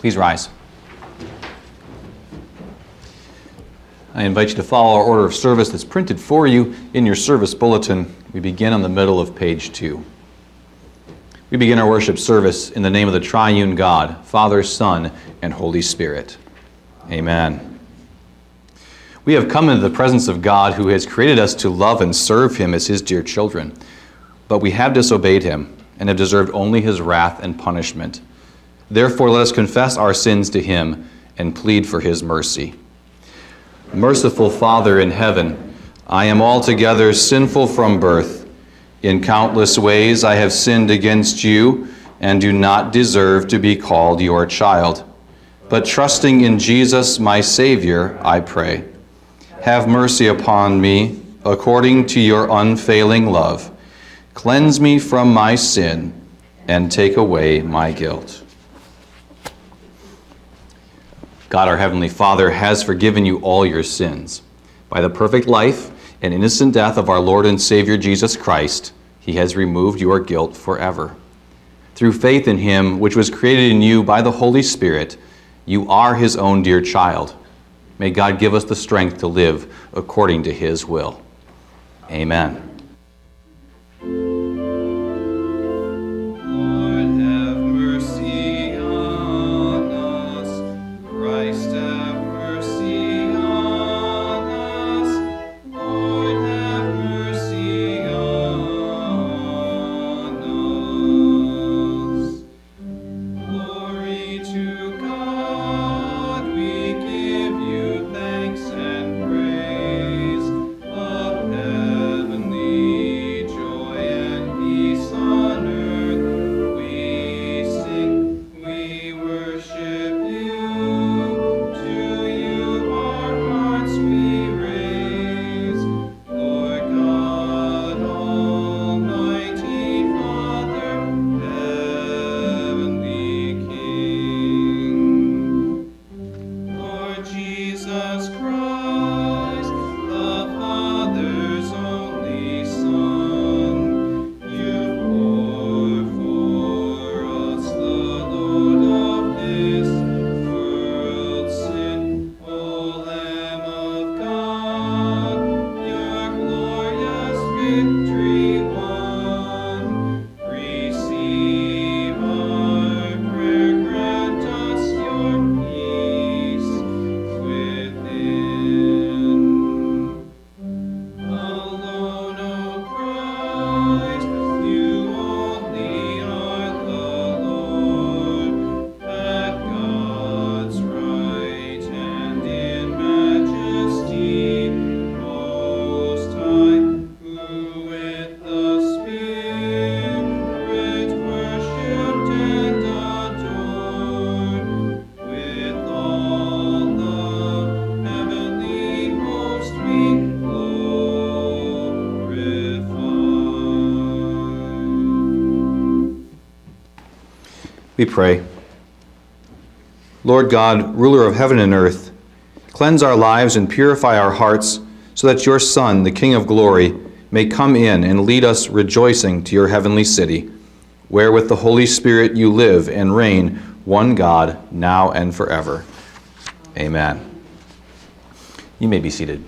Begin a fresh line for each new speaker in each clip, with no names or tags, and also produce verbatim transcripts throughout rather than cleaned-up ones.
Please rise. I invite you to follow our order of service that's printed for you in your service bulletin. We begin on the middle of page two. We begin our worship service in the name of the triune God, Father, Son, and Holy Spirit. Amen. We have come into the presence of God who has created us to love and serve him as his dear children. But we have disobeyed him and have deserved only his wrath and punishment. Therefore, let us confess our sins to him and plead for his mercy. Merciful Father in heaven, I am altogether sinful from birth. In countless ways I have sinned against you and do not deserve to be called your child. But trusting in Jesus, my Savior, I pray. Have mercy upon me according to your unfailing love. Cleanse me from my sin and take away my guilt. God, our Heavenly Father, has forgiven you all your sins. By the perfect life and innocent death of our Lord and Savior Jesus Christ, he has removed your guilt forever. Through faith in him, which was created in you by the Holy Spirit, you are his own dear child. May God give us the strength to live according to his will. Amen. We pray. Lord God, ruler of heaven and earth, cleanse our lives and purify our hearts so that your Son, the King of glory, may come in and lead us rejoicing to your heavenly city, where with the Holy Spirit you live and reign, one God, now and forever. Amen. You may be seated.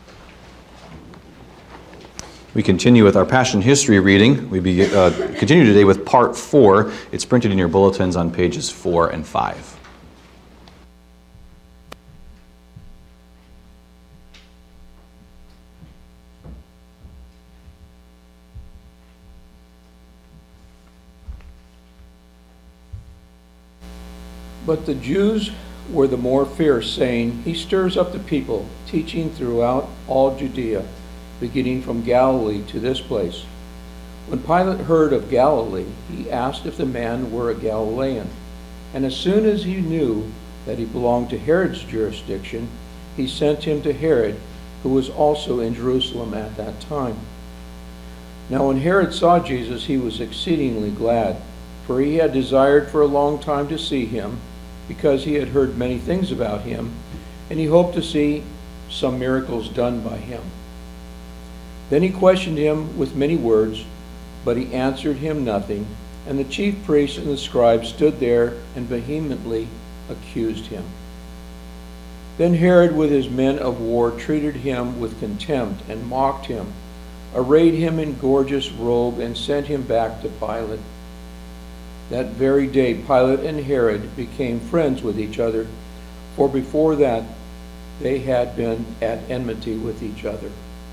We continue with our Passion History reading. We be, uh, continue today with part four. It's printed in your bulletins on pages four and five.
But the Jews were the more fierce, saying, He stirs up the people, teaching throughout all Judea, beginning from Galilee to this place. When Pilate heard of Galilee, he asked if the man were a Galilean. And as soon as he knew that he belonged to Herod's jurisdiction, he sent him to Herod, who was also in Jerusalem at that time. Now when Herod saw Jesus, he was exceedingly glad, for he had desired for a long time to see him, because he had heard many things about him, and he hoped to see some miracles done by him. Then he questioned him with many words, but he answered him nothing. And the chief priests and the scribes stood there and vehemently accused him. Then Herod with his men of war treated him with contempt and mocked him, arrayed him in gorgeous robe, and sent him back to Pilate. That very day Pilate and Herod became friends with each other, for before that they had been at enmity with each other.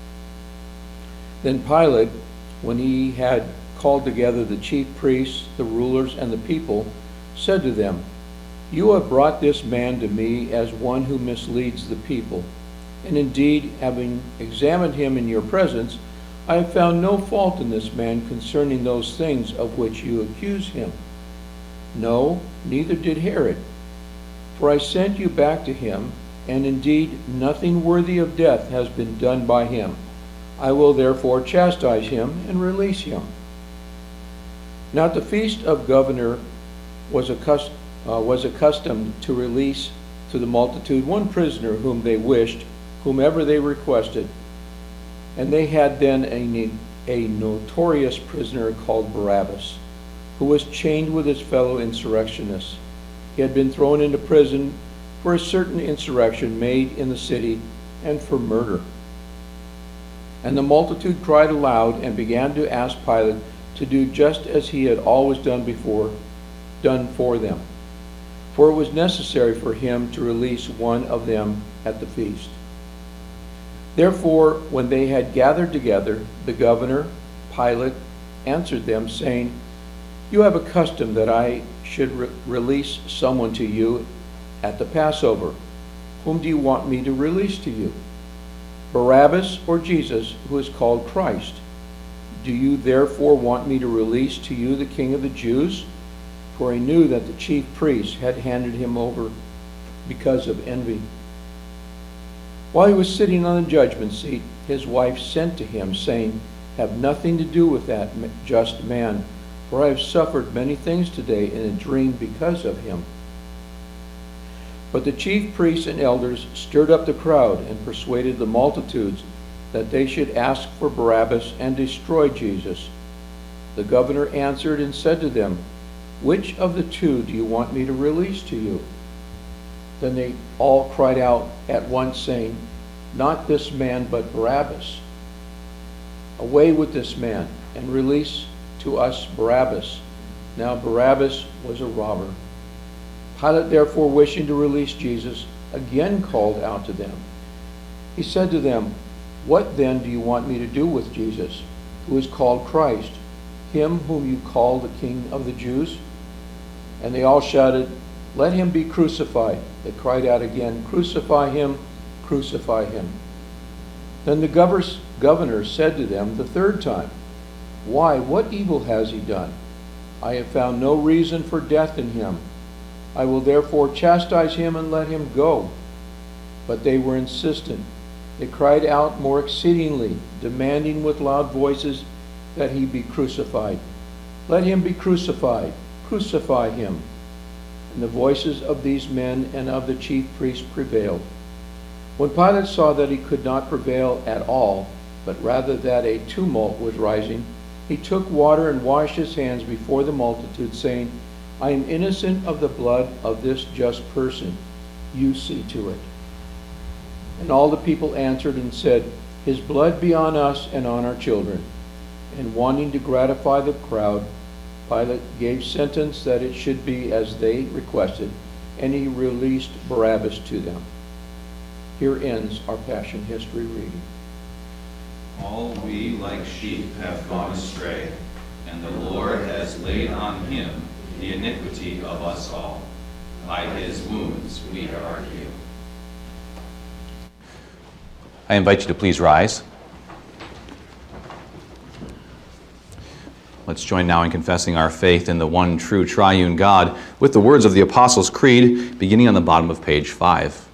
Then Pilate, when he had called together the chief priests, the rulers, and the people, said to them, "You have brought this man to me as one who misleads the people. And indeed, having examined him in your presence, I have found no fault in this man concerning those things of which you accuse him. No, neither did Herod. For I sent you back to him, and indeed nothing worthy of death has been done by him. I will therefore chastise him and release him." Now at the feast of governor was, accust- uh, was accustomed to release to the multitude one prisoner whom they wished, whomever they requested. And they had then a, a notorious prisoner called Barabbas, who was chained with his fellow insurrectionists. He had been thrown into prison for a certain insurrection made in the city and for murder. And the multitude cried aloud and began to ask Pilate to do just as he had always done before, done for them. For it was necessary for him to release one of them at the feast. Therefore, when they had gathered together, the governor, Pilate, answered them, saying, "You have a custom that I should re- release someone to you at the Passover. Whom do you want me to release to you? Barabbas or Jesus, who is called Christ? Do you therefore want me to release to you the King of the Jews?" For he knew that the chief priests had handed him over because of envy. While he was sitting on the judgment seat, his wife sent to him, saying, "Have nothing to do with that just man, for I have suffered many things today in a dream because of him." But the chief priests and elders stirred up the crowd and persuaded the multitudes that they should ask for Barabbas and destroy Jesus. The governor answered and said to them, "Which of the two do you want me to release to you?" Then they all cried out at once, saying, "Not this man, but Barabbas." "Away with this man, and release to us Barabbas." Now Barabbas was a robber. Pilate, therefore, wishing to release Jesus, again called out to them. He said to them, "What then do you want me to do with Jesus, who is called Christ, him whom you call the King of the Jews?" And they all shouted, "Let him be crucified." They cried out again, "Crucify him, crucify him." Then the governor said to them the third time, "Why, what evil has he done? I have found no reason for death in him. I will therefore chastise him and let him go." But they were insistent. They cried out more exceedingly, demanding with loud voices that he be crucified. "Let him be crucified, crucify him." And the voices of these men and of the chief priests prevailed. When Pilate saw that he could not prevail at all, but rather that a tumult was rising, he took water and washed his hands before the multitude, saying, "I am innocent of the blood of this just person. You see to it." And all the people answered and said, "His blood be on us and on our children." And wanting to gratify the crowd, Pilate gave sentence that it should be as they requested, and he released Barabbas to them. Here ends our Passion History reading.
All we like sheep have gone astray, and the Lord has laid on him the iniquity of us all. By his wounds we are healed.
I invite you to please rise. Let's join now in confessing our faith in the one true triune God with the words of the Apostles' Creed, beginning on the bottom of page five.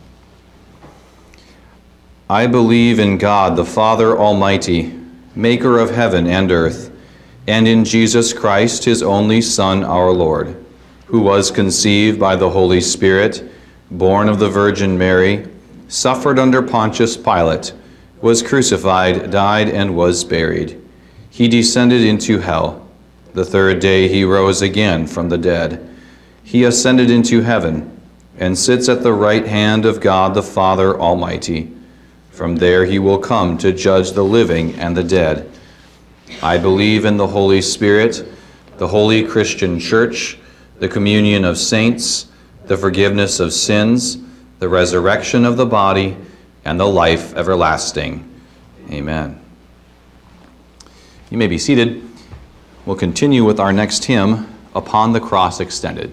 I believe in God, the Father Almighty, maker of heaven and earth, and in Jesus Christ, his only Son, our Lord, who was conceived by the Holy Spirit, born of the Virgin Mary, suffered under Pontius Pilate, was crucified, died, and was buried. He descended into hell. The third day he rose again from the dead. He ascended into heaven and sits at the right hand of God the Father Almighty. From there he will come to judge the living and the dead. I believe in the Holy Spirit, the holy Christian Church, the communion of saints, the forgiveness of sins, the resurrection of the body, and the life everlasting. Amen. You may be seated. We'll continue with our next hymn, Upon the Cross Extended.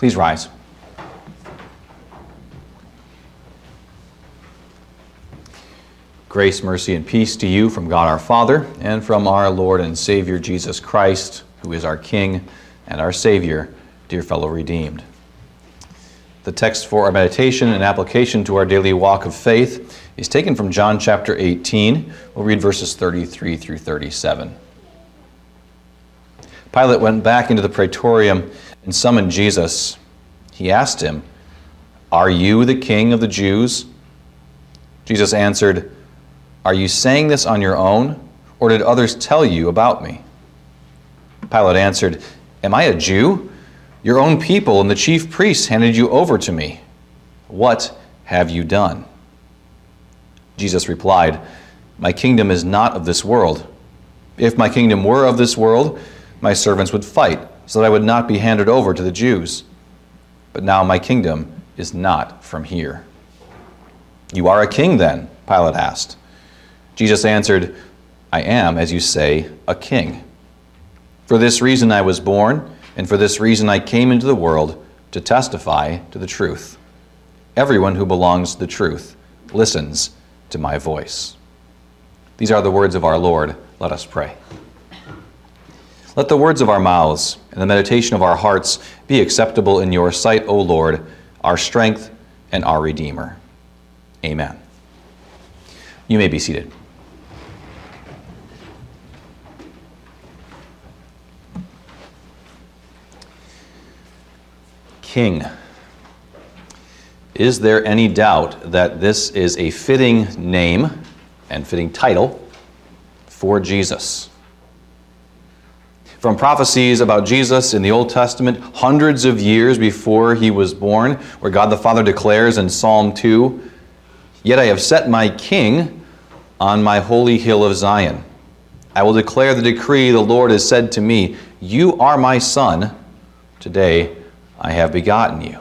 Please rise. Grace, mercy, and peace to you from God our Father and from our Lord and Savior Jesus Christ, who is our King and our Savior, dear fellow redeemed. The text for our meditation and application to our daily walk of faith is taken from John chapter eighteen. We'll read verses thirty-three through thirty-seven. Pilate went back into the praetorium and summoned Jesus. He asked him, "Are you the king of the Jews?" Jesus answered, "Are you saying this on your own, or did others tell you about me?" Pilate answered, "Am I a Jew? Your own people and the chief priests handed you over to me. What have you done?" Jesus replied, "My kingdom is not of this world. If my kingdom were of this world, my servants would fight so that I would not be handed over to the Jews. But now my kingdom is not from here." "You are a king then?" Pilate asked. Jesus answered, "I am, as you say, a king. For this reason I was born, and for this reason I came into the world, to testify to the truth. Everyone who belongs to the truth listens to my voice." These are the words of our Lord. Let us pray. Let the words of our mouths and the meditation of our hearts be acceptable in your sight, O Lord, our strength and our Redeemer. Amen. You may be seated. King. Is there any doubt that this is a fitting name and fitting title for Jesus? From prophecies about Jesus in the Old Testament, hundreds of years before he was born, where God the Father declares in Psalm two, "Yet I have set my king on my holy hill of Zion. I will declare the decree the Lord has said to me, you are my son, today I have begotten you."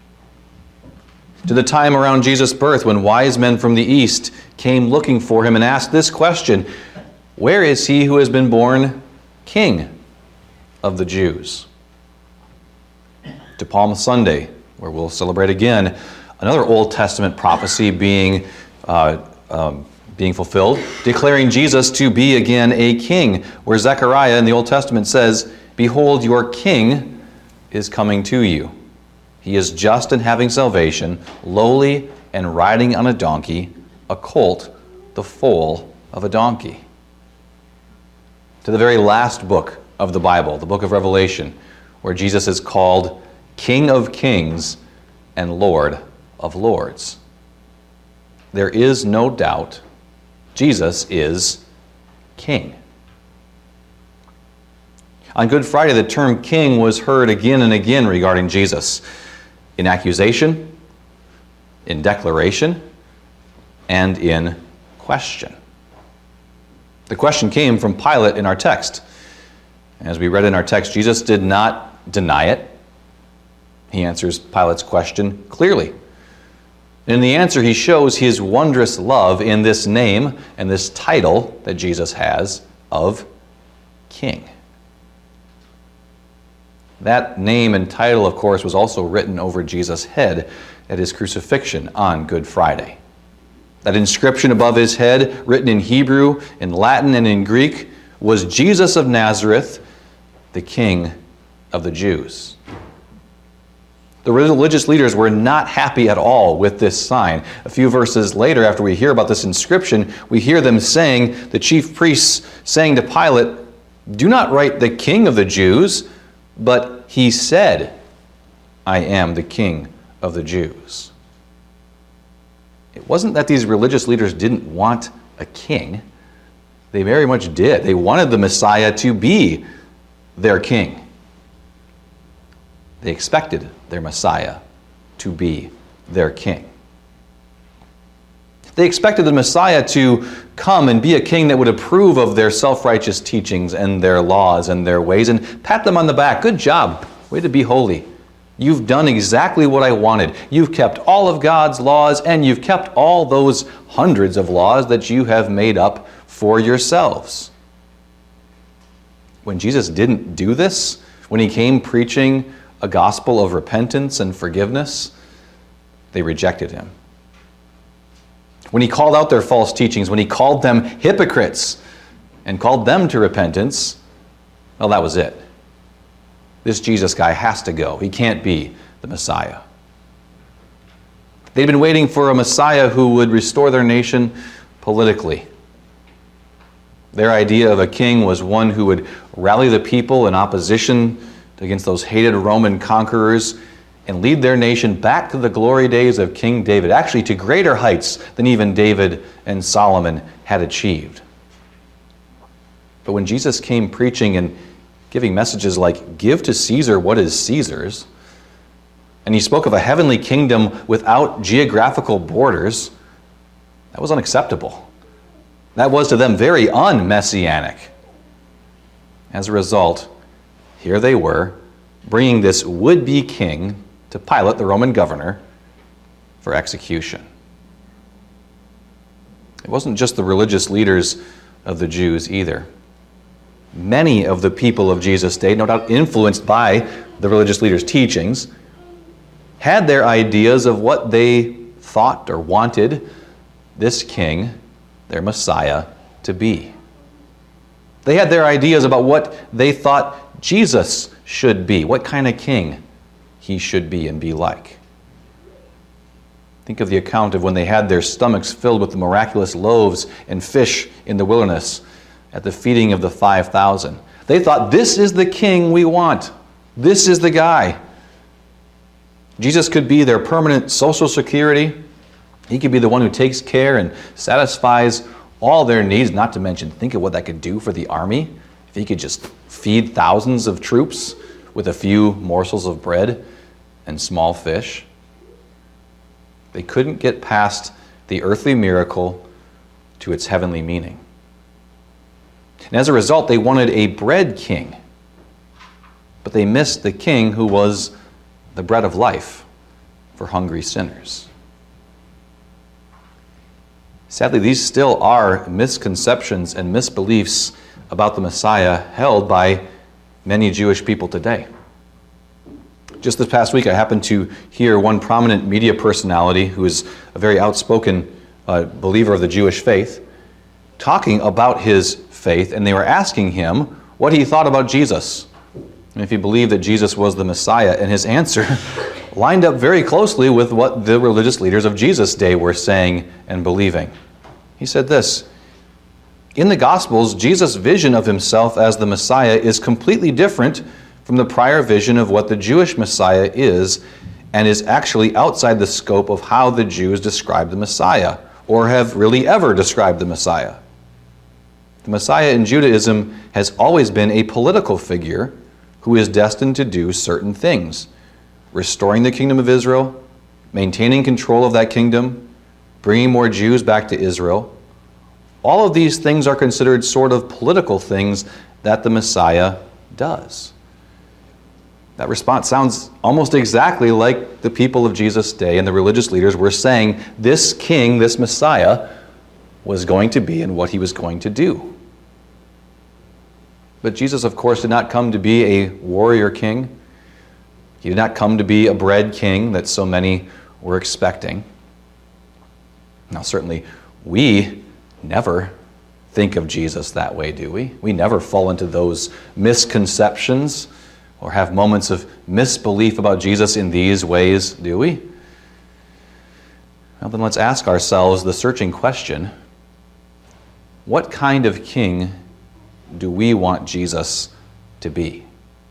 To the time around Jesus' birth when wise men from the east came looking for him and asked this question, "Where is he who has been born King of the Jews?" To Palm Sunday, where we'll celebrate again another Old Testament prophecy being uh, um, being fulfilled, declaring Jesus to be again a king, where Zechariah in the Old Testament says, "Behold, your king is coming to you. He is just and having salvation, lowly and riding on a donkey, a colt, the foal of a donkey." To the very last book of the Bible, the book of Revelation, where Jesus is called King of Kings and Lord of Lords. There is no doubt Jesus is King. On Good Friday, the term king was heard again and again regarding Jesus, in accusation, in declaration, and in question. The question came from Pilate in our text. As we read in our text, Jesus did not deny it. He answers Pilate's question clearly. In the answer, he shows his wondrous love in this name and this title that Jesus has of King. That name and title, of course, was also written over Jesus' head at his crucifixion on Good Friday. That inscription above his head, written in Hebrew, in Latin, and in Greek, was Jesus of Nazareth, the King of the Jews. The religious leaders were not happy at all with this sign. A few verses later, after we hear about this inscription, we hear them saying, the chief priests saying to Pilate, "Do not write the King of the Jews, but he said, I am the King of the Jews." It wasn't that these religious leaders didn't want a king. They very much did. They wanted the Messiah to be their king. They expected their Messiah to be their king. They expected the Messiah to come and be a king that would approve of their self-righteous teachings and their laws and their ways and pat them on the back. "Good job. Way to be holy. You've done exactly what I wanted. You've kept all of God's laws, and you've kept all those hundreds of laws that you have made up for yourselves." When Jesus didn't do this, when he came preaching a gospel of repentance and forgiveness, they rejected him. When he called out their false teachings, when he called them hypocrites and called them to repentance, well, that was it. This Jesus guy has to go. He can't be the Messiah. They'd been waiting for a Messiah who would restore their nation politically. Their idea of a king was one who would rally the people in opposition against those hated Roman conquerors and lead their nation back to the glory days of King David, actually to greater heights than even David and Solomon had achieved. But when Jesus came preaching and giving messages like, "Give to Caesar what is Caesar's," and he spoke of a heavenly kingdom without geographical borders, that was unacceptable. That was to them very un-messianic. As a result, here they were, bringing this would-be king to Pilate, the Roman governor, for execution. It wasn't just the religious leaders of the Jews either. Many of the people of Jesus' day, no doubt influenced by the religious leaders' teachings, had their ideas of what they thought or wanted this king, their Messiah, to be. They had their ideas about what they thought Jesus should be, what kind of king he should be and be like. Think of the account of when they had their stomachs filled with the miraculous loaves and fish in the wilderness at the feeding of the five thousand. They thought, this is the king we want. This is the guy. Jesus could be their permanent social security. He could be the one who takes care and satisfies all their needs, not to mention, think of what that could do for the army. If he could just feed thousands of troops with a few morsels of bread and small fish. They couldn't get past the earthly miracle to its heavenly meaning. And as a result, they wanted a bread king. But they missed the king who was the bread of life for hungry sinners. Sadly, these still are misconceptions and misbeliefs about the Messiah held by many Jewish people today. Just this past week, I happened to hear one prominent media personality who is a very outspoken uh, believer of the Jewish faith talking about his faith, and they were asking him what he thought about Jesus and if he believed that Jesus was the Messiah, and his answer lined up very closely with what the religious leaders of Jesus' day were saying and believing. He said this: in the Gospels, Jesus' vision of himself as the Messiah is completely different from the prior vision of what the Jewish Messiah is, and is actually outside the scope of how the Jews describe the Messiah, or have really ever described the Messiah. The Messiah in Judaism has always been a political figure who is destined to do certain things: restoring the kingdom of Israel, maintaining control of that kingdom, bringing more Jews back to Israel. All of these things are considered sort of political things that the Messiah does. That response sounds almost exactly like the people of Jesus' day and the religious leaders were saying this king, this Messiah, was going to be and what he was going to do. But Jesus, of course, did not come to be a warrior king. He did not come to be a bread king that so many were expecting. Now, certainly, we never think of Jesus that way, do we? We never fall into those misconceptions or have moments of misbelief about Jesus in these ways, do we? Well, then let's ask ourselves the searching question: what kind of king do we want Jesus to be?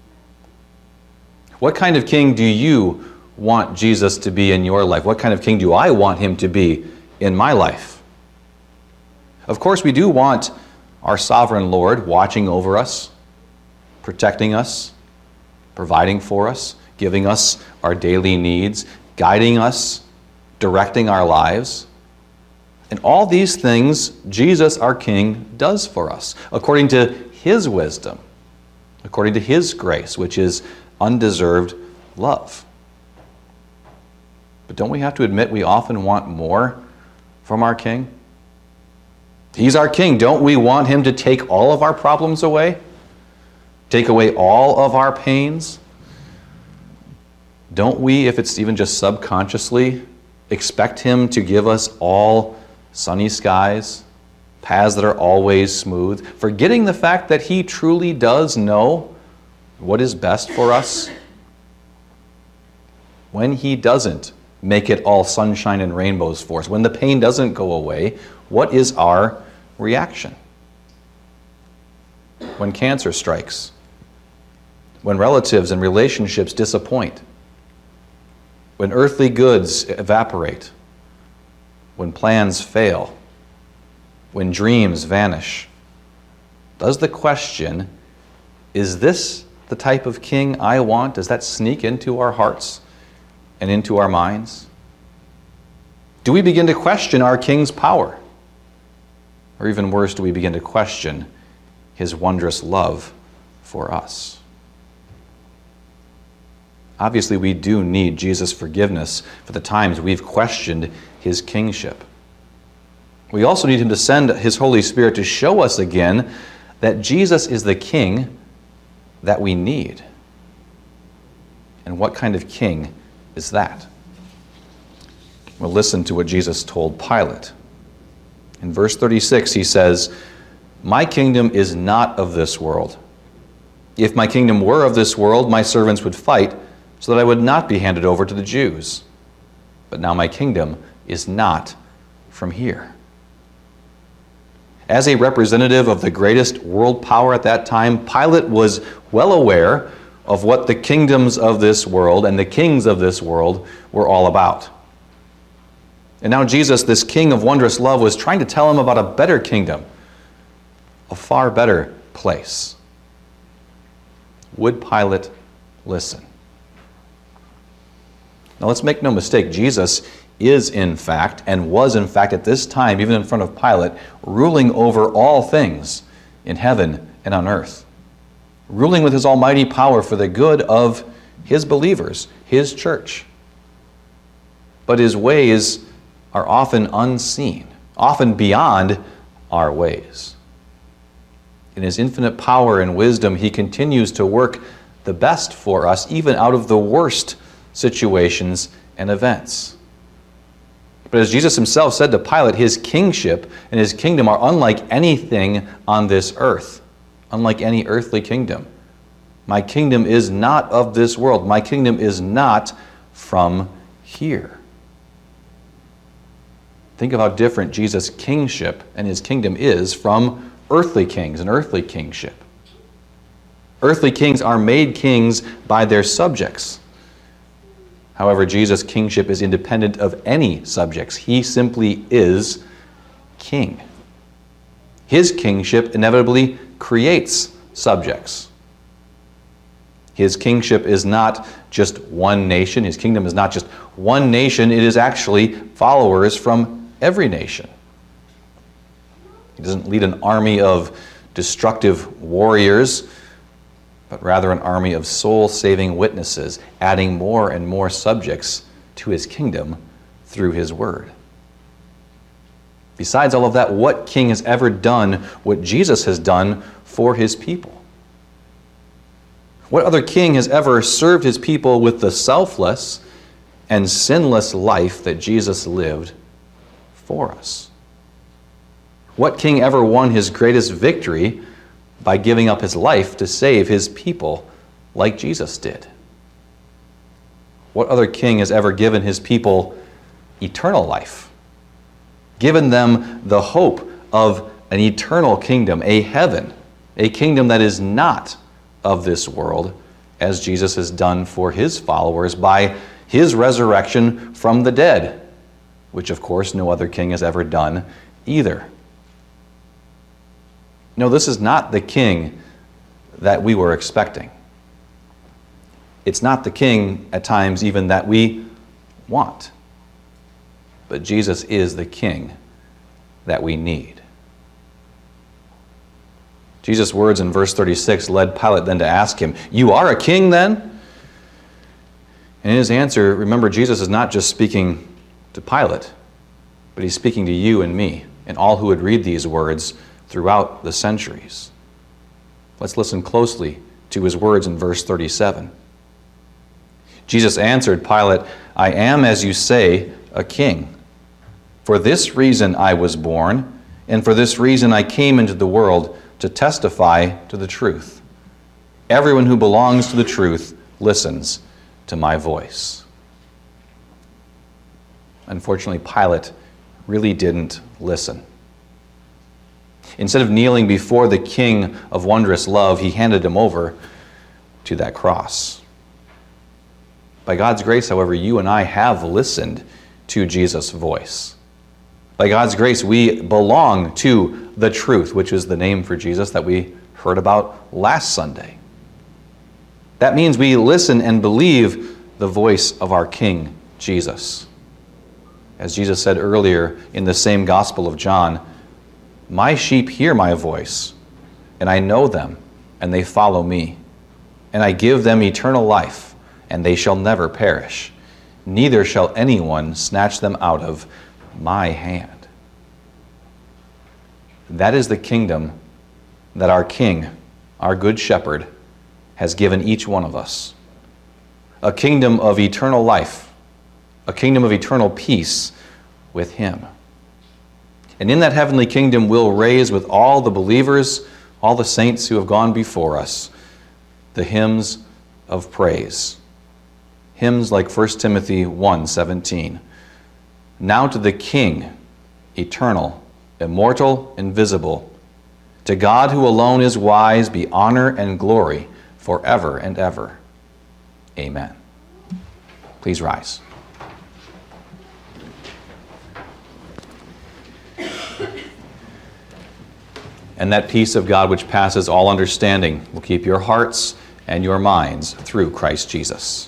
What kind of king do you want Jesus to be in your life? What kind of king do I want him to be in my life? Of course, we do want our sovereign Lord watching over us, protecting us, providing for us, giving us our daily needs, guiding us, directing our lives. And all these things Jesus, our King, does for us, according to his wisdom, according to his grace, which is undeserved love. But don't we have to admit we often want more from our King? He's our King. Don't we want him to take all of our problems away? Take away all of our pains? don't we, if it's even just subconsciously, expect him to give us all sunny skies, paths that are always smooth, forgetting the fact that he truly does know what is best for us? When he doesn't make it all sunshine and rainbows for us, when the pain doesn't go away, what is our reaction? When cancer strikes, when relatives and relationships disappoint, when earthly goods evaporate, when plans fail, when dreams vanish, does the question, is this the type of king I want, does that sneak into our hearts and into our minds? Do we begin to question our king's power? Or even worse, do we begin to question his wondrous love for us? Obviously, we do need Jesus' forgiveness for the times we've questioned his kingship. We also need him to send his Holy Spirit to show us again that Jesus is the king that we need. And what kind of king is that? Well, listen to what Jesus told Pilate. In verse thirty-six, he says, "My kingdom is not of this world. If my kingdom were of this world, my servants would fight so that I would not be handed over to the Jews. But now my kingdom is not from here." As a representative of the greatest world power at that time, Pilate was well aware of what the kingdoms of this world and the kings of this world were all about. And now Jesus, this king of wondrous love, was trying to tell him about a better kingdom, a far better place. Would Pilate listen? Now let's make no mistake, Jesus is in fact, and was in fact at this time, even in front of Pilate, ruling over all things in heaven and on earth. Ruling with his almighty power for the good of his believers, his church. But his ways are often unseen, often beyond our ways. In his infinite power and wisdom, he continues to work the best for us, even out of the worst situations and events. But as Jesus himself said to Pilate, his kingship and his kingdom are unlike anything on this earth, unlike any earthly kingdom. My kingdom is not of this world. My kingdom is not from here. Think of how different Jesus' kingship and his kingdom is from earthly kings and earthly kingship. Earthly kings are made kings by their subjects. However, Jesus' kingship is independent of any subjects. He simply is king. His kingship inevitably creates subjects. His kingship is not just one nation. His kingdom is not just one nation. It is actually followers from every nation. He doesn't lead an army of destructive warriors, but rather an army of soul-saving witnesses, adding more and more subjects to his kingdom through his word. Besides all of that, what king has ever done what Jesus has done for his people? What other king has ever served his people with the selfless and sinless life that Jesus lived for us? What king ever won his greatest victory by giving up his life to save his people like Jesus did? What other king has ever given his people eternal life, given them the hope of an eternal kingdom, a heaven, a kingdom that is not of this world, as Jesus has done for his followers by his resurrection from the dead, which of course no other king has ever done either? No, this is not the king that we were expecting. It's not the king at times even that we want. But Jesus is the king that we need. Jesus' words in verse thirty-six led Pilate then to ask him, "You are a king then?" And in his answer, remember, Jesus is not just speaking to Pilate, but he's speaking to you and me and all who would read these words throughout the centuries. Let's listen closely to his words in verse thirty-seven. Jesus answered Pilate, I am, as you say, a king. For this reason I was born, and for this reason I came into the world, to testify to the truth. Everyone who belongs to the truth listens to my voice. Unfortunately, Pilate really didn't listen. Instead of kneeling before the King of wondrous love, he handed him over to that cross. By God's grace, however, you and I have listened to Jesus' voice. By God's grace, we belong to the truth, which is the name for Jesus that we heard about last Sunday. That means we listen and believe the voice of our King, Jesus. As Jesus said earlier in the same Gospel of John, my sheep hear my voice, and I know them, and they follow me. And I give them eternal life, and they shall never perish. Neither shall anyone snatch them out of my hand. That is the kingdom that our King, our Good Shepherd, has given each one of us. A kingdom of eternal life, a kingdom of eternal peace with Him. And in that heavenly kingdom we'll raise with all the believers, all the saints who have gone before us, the hymns of praise. Hymns like First Timothy one seventeen. Now to the King, eternal, immortal, invisible, to God who alone is wise, be honor and glory forever and ever. Amen. Please rise. And that peace of God which passes all understanding will keep your hearts and your minds through Christ Jesus.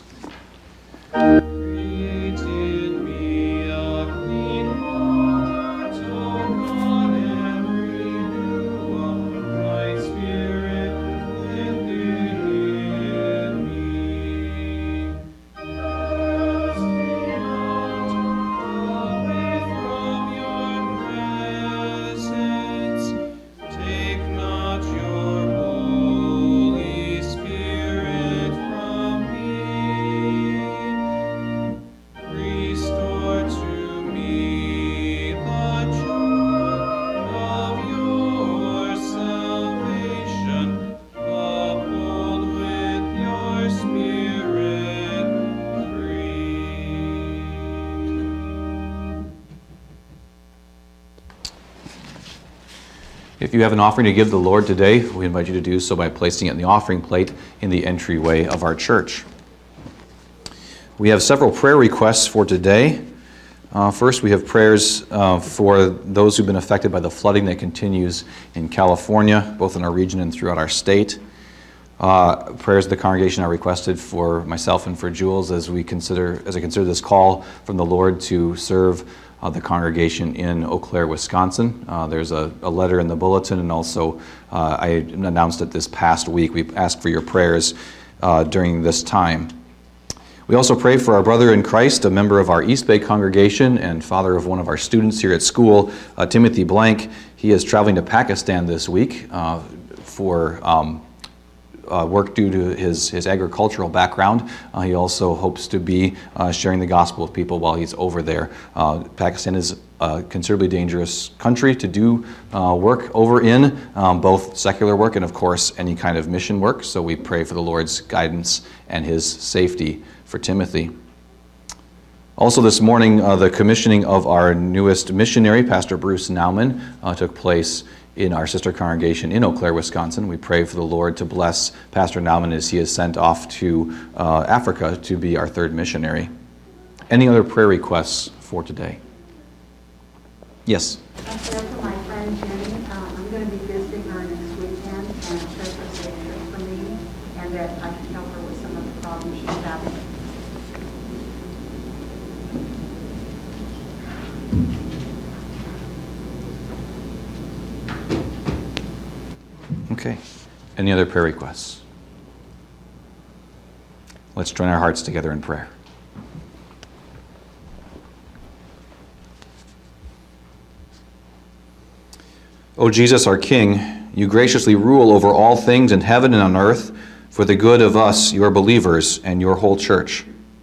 If you have an offering to give the Lord today, we invite you to do so by placing it in the offering plate in the entryway of our church. We have several prayer requests for today. Uh, first, we have prayers uh, for those who've been affected by the flooding that continues in California, both in our region and throughout our state. Uh, prayers of the congregation are requested for myself and for Jules as we consider, as I consider this call from the Lord to serve Uh, the congregation in Eau Claire, Wisconsin. Uh, there's a, a letter in the bulletin, and also uh, I announced it this past week. We asked for your prayers uh, during this time. We also pray for our brother in Christ, a member of our East Bay congregation and father of one of our students here at school, uh, Timothy Blank. He is traveling to Pakistan this week uh, for um, Uh, work due to his, his agricultural background. Uh, he also hopes to be uh, sharing the gospel with people while he's over there. Uh, Pakistan is a considerably dangerous country to do uh, work over in, um, both secular work and, of course, any kind of mission work. So we pray for the Lord's guidance and His safety for Timothy. Also this morning, uh, the commissioning of our newest missionary, Pastor Bruce Nauman, uh, took place in our sister congregation in Eau Claire, Wisconsin. We pray for the Lord to bless Pastor Nauman as he is sent off to uh, Africa to be our third missionary. Any other prayer requests for today? Yes?
I pray for my friend Jenny. Uh, I'm going to be visiting her next weekend, and I pray for safe trip for me, and that I can help her with some of the problems she's having.
Okay. Any other prayer requests? Let's join our hearts together in prayer. O Jesus, our King, you graciously rule over all things in heaven and on earth for the good of us, your believers, and your whole church.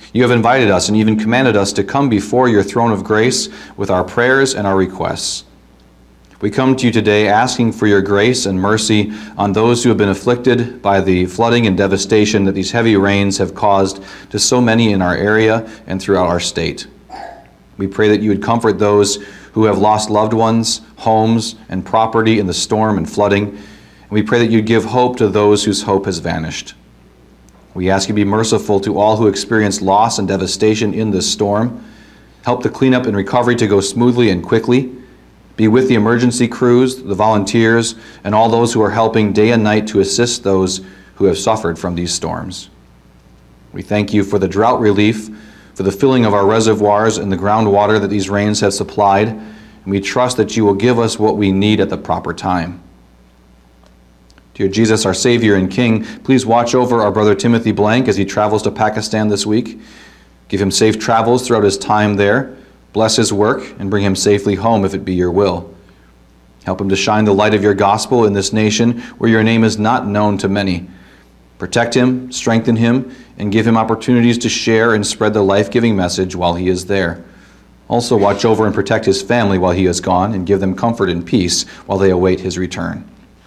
You have invited us and even commanded us to come before your throne of grace with our prayers and our requests. We come to you today asking for your grace and mercy on those who have been afflicted by the flooding and devastation that these heavy rains have caused to so many in our area and throughout our state. We pray that you would comfort those who have lost loved ones, homes, and property in the storm and flooding. And we pray that you'd give hope to those whose hope has vanished. We ask you to be merciful to all who experience loss and devastation in this storm. Help the cleanup and recovery to go smoothly and quickly. Be with the emergency crews, the volunteers, and all those who are helping day and night to assist those who have suffered from these storms. We thank you for the drought relief, for the filling of our reservoirs and the groundwater that these rains have supplied, and we trust that you will give us what we need at the proper time. Dear Jesus, our Savior and King, please watch over our brother Timothy Blank as he travels to Pakistan this week. Give him safe travels throughout his time there. Bless his work and bring him safely home if it be your will. Help him to shine the light of your gospel in this nation where your name is not known to many. Protect him, strengthen him, and give him opportunities to share and spread the life-giving message while he is there. Also watch over and protect his family while he is gone and give them comfort and peace while they await his return.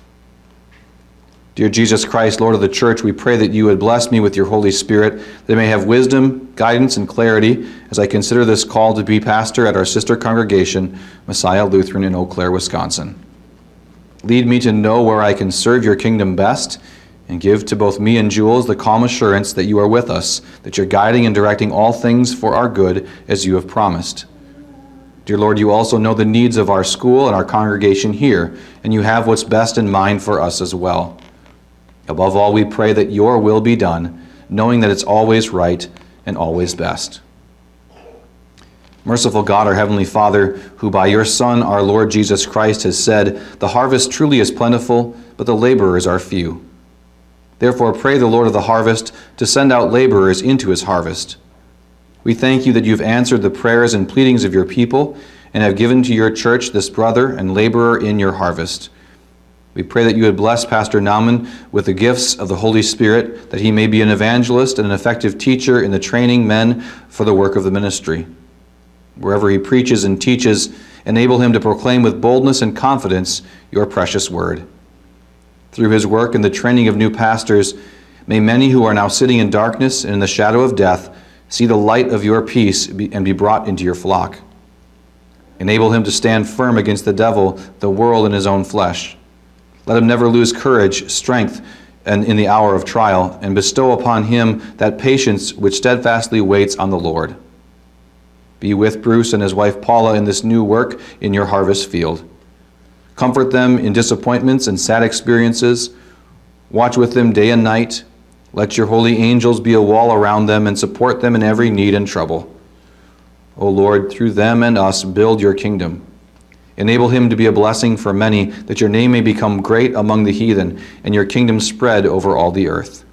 Dear Jesus Christ, Lord of the church, we pray that you would bless me with your Holy Spirit, that I may have wisdom, guidance, and clarity as I consider this call to be pastor at our sister congregation, Messiah Lutheran in Eau Claire, Wisconsin. Lead me to know where I can serve your kingdom best, and give to both me and Jules the calm assurance that you are with us, that you're guiding and directing all things for our good as you have promised. Dear Lord, you also know the needs of our school and our congregation here, and you have what's best in mind for us as well. Above all, we pray that your will be done, knowing that it's always right and always best. Merciful God, our Heavenly Father, who by your Son, our Lord Jesus Christ, has said, "The harvest truly is plentiful, but the laborers are few." Therefore, pray the Lord of the harvest to send out laborers into his harvest. We thank you that you've answered the prayers and pleadings of your people and have given to your church this brother and laborer in your harvest. We pray that you would bless Pastor Naumann with the gifts of the Holy Spirit, that he may be an evangelist and an effective teacher in the training men for the work of the ministry. Wherever he preaches and teaches, enable him to proclaim with boldness and confidence your precious word. Through his work in the training of new pastors, may many who are now sitting in darkness and in the shadow of death see the light of your peace and be brought into your flock. Enable him to stand firm against the devil, the world, and his own flesh. Let him never lose courage, strength, and in the hour of trial, and bestow upon him that patience which steadfastly waits on the Lord. Be with Bruce and his wife Paula in this new work in your harvest field. Comfort them in disappointments and sad experiences. Watch with them day and night. Let your holy angels be a wall around them and support them in every need and trouble. O Lord, through them and us, build your kingdom. Enable him to be a blessing for many, that your name may become great among the heathen, and your kingdom spread over all the earth.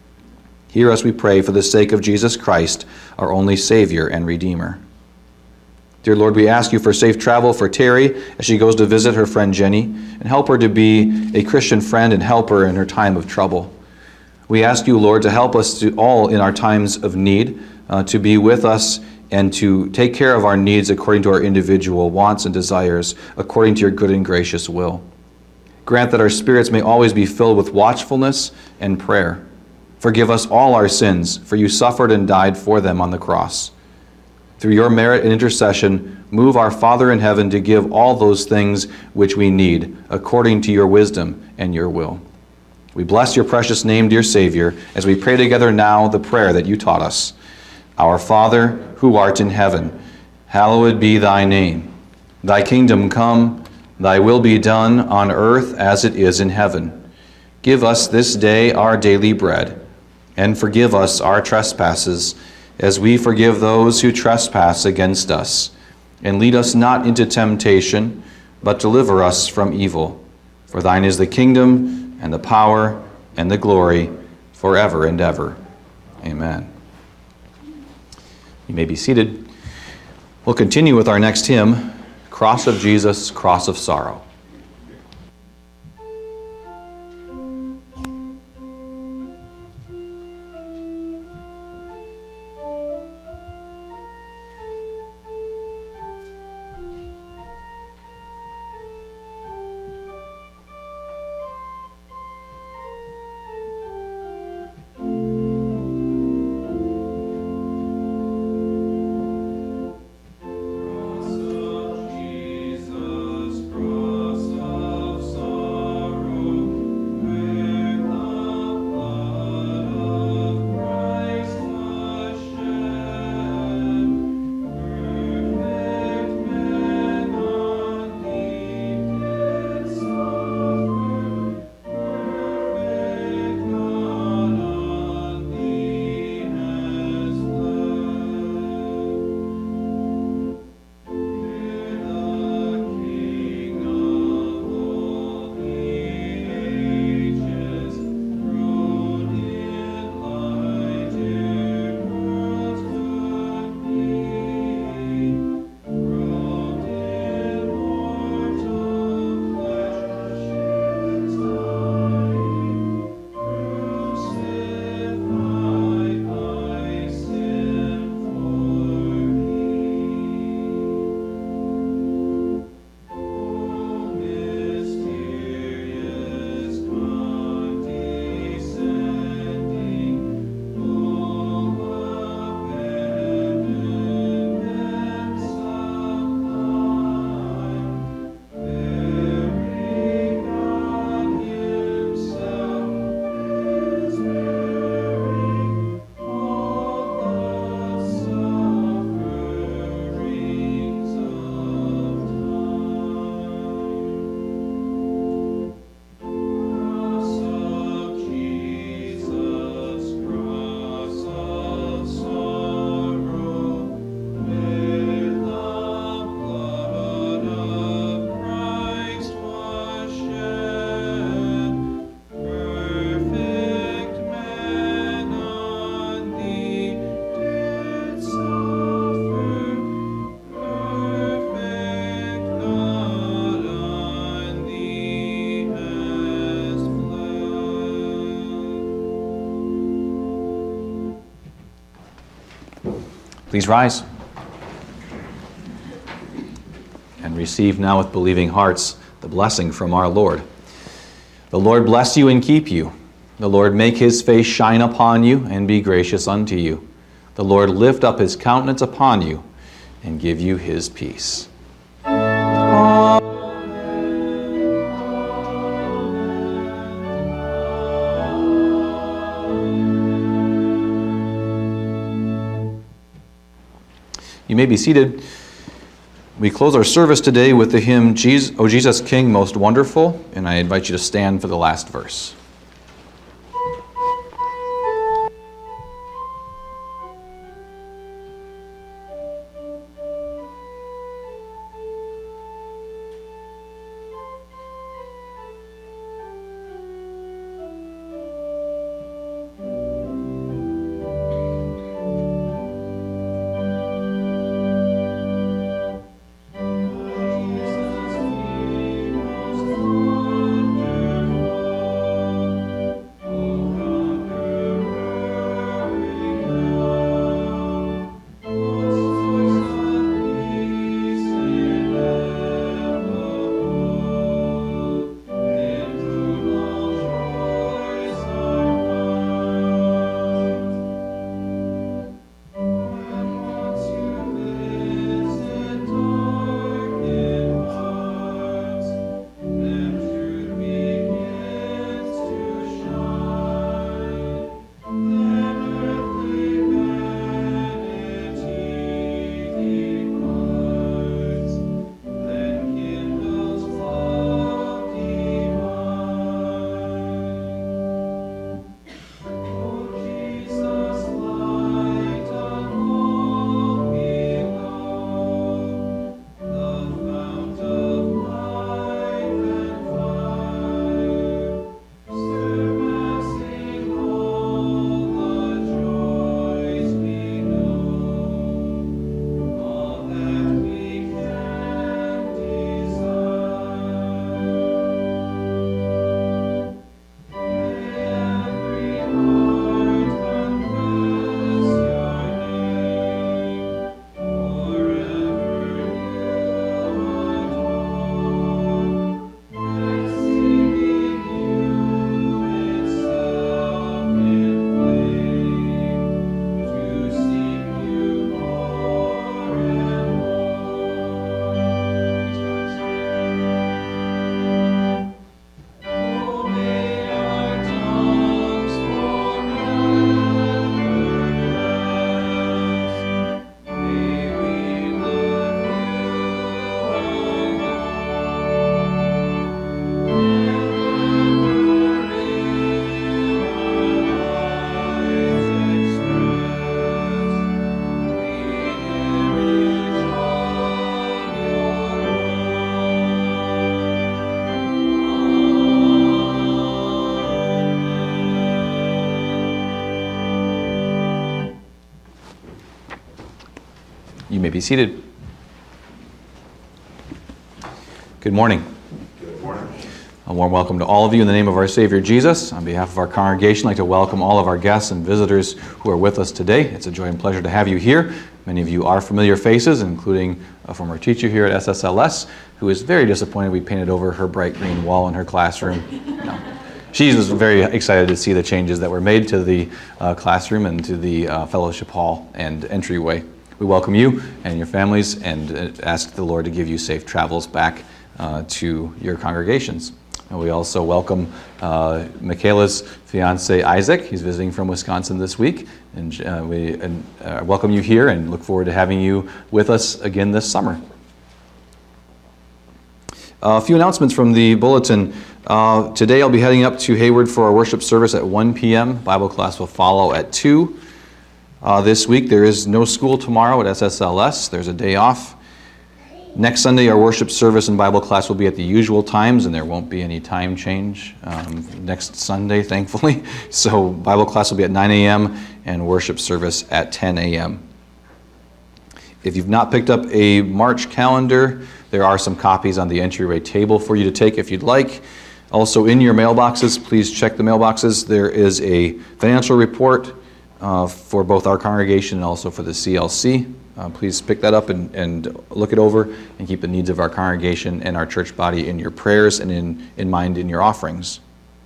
Hear us, we pray, for the sake of Jesus Christ, our only Savior and Redeemer. Dear Lord, we ask you for safe travel for Terry as she goes to visit her friend Jenny, and help her to be a Christian friend and helper in her time of trouble. We ask you, Lord, to help us to all in our times of need, uh, to be with us and to take care of our needs according to our individual wants and desires, according to your good and gracious will. Grant that our spirits may always be filled with watchfulness and prayer. Forgive us all our sins, for you suffered and died for them on the cross. Through your merit and intercession, move our Father in heaven to give all those things which we need, according to your wisdom and your will. We bless your precious name, dear Savior, as we pray together now the prayer that you taught us. Our Father, who art in heaven, hallowed be thy name. Thy kingdom come, thy will be done on earth as it is in heaven. Give us this day our daily bread, and forgive us our trespasses, as we forgive those who trespass against us. And lead us not into temptation, but deliver us from evil. For thine is the kingdom, and the power, and the glory, forever and ever. Amen. You may be seated. We'll continue with our next hymn, Cross of Jesus, Cross of Sorrow. Please rise. And receive now with believing hearts the blessing from our Lord. The Lord bless you and keep you. The Lord make his face shine upon you and be gracious unto you. The Lord lift up his countenance upon you and give you his peace. You may be seated. We close our service today with the hymn, Jesus, O Jesus King, Most Wonderful, and I invite you to stand for the last verse. You may be seated. Good morning.
Good morning.
A warm welcome to all of you in the name of our Savior Jesus. On behalf of our congregation, I'd like to welcome all of our guests and visitors who are with us today. It's a joy and pleasure to have you here. Many of you are familiar faces, including a former teacher here at S S L S, who is very disappointed we painted over her bright green wall in her classroom. No. She was very excited to see the changes that were made to the uh, classroom and to the uh, fellowship hall and entryway. We welcome you and your families and ask the Lord to give you safe travels back uh, to your congregations. And we also welcome uh, Michaela's fiance, Isaac. He's visiting from Wisconsin this week. And uh, we and, uh, welcome you here and look forward to having you with us again this summer. Uh, a few announcements from the bulletin. Uh, today I'll be heading up to Hayward for our worship service at one p.m. Bible class will follow at two. Uh, this week there is no school tomorrow at S S L S. There's a day off. Next Sunday our worship service and Bible class will be at the usual times, and there won't be any time change um, next Sunday, thankfully. So Bible class will be at nine a.m. and worship service at ten a.m. If you've not picked up a March calendar, there are some copies on the entryway table for you to take if you'd like. Also in your mailboxes, please check the mailboxes. There is a financial report uh, for both our congregation and also for the C L C. Uh, please pick that up and, and look it over and keep the needs of our congregation and our church body in your prayers and in, in mind in your offerings.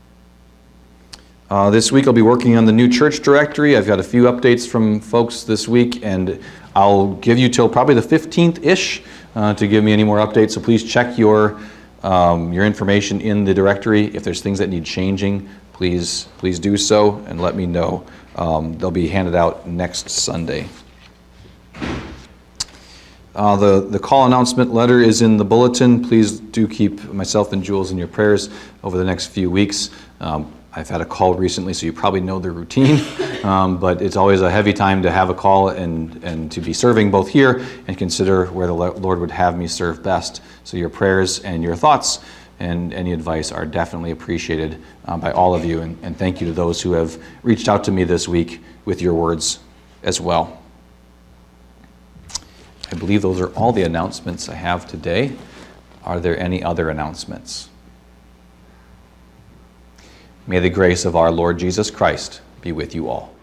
Uh, this week I'll be working on the new church directory. I've got a few updates from folks this week, and I'll give you till probably the fifteenth-ish uh, to give me any more updates. So please check your um, your information in the directory. If there's things that need changing, please please do so and let me know. Um, they'll be handed out next Sunday. Uh, the, the call announcement letter is in the bulletin. Please do keep myself and Jules in your prayers over the next few weeks. Um, I've had a call recently, so you probably know the routine, um, but it's always a heavy time to have a call and, and to be serving both here and consider where the Lord would have me serve best. So your prayers and your thoughts and any advice are definitely appreciated uh, by all of you, and, and thank you to those who have reached out to me this week with your words as well. I believe those are all the announcements I have today. Are there any other announcements? May the grace of our Lord Jesus Christ be with you all.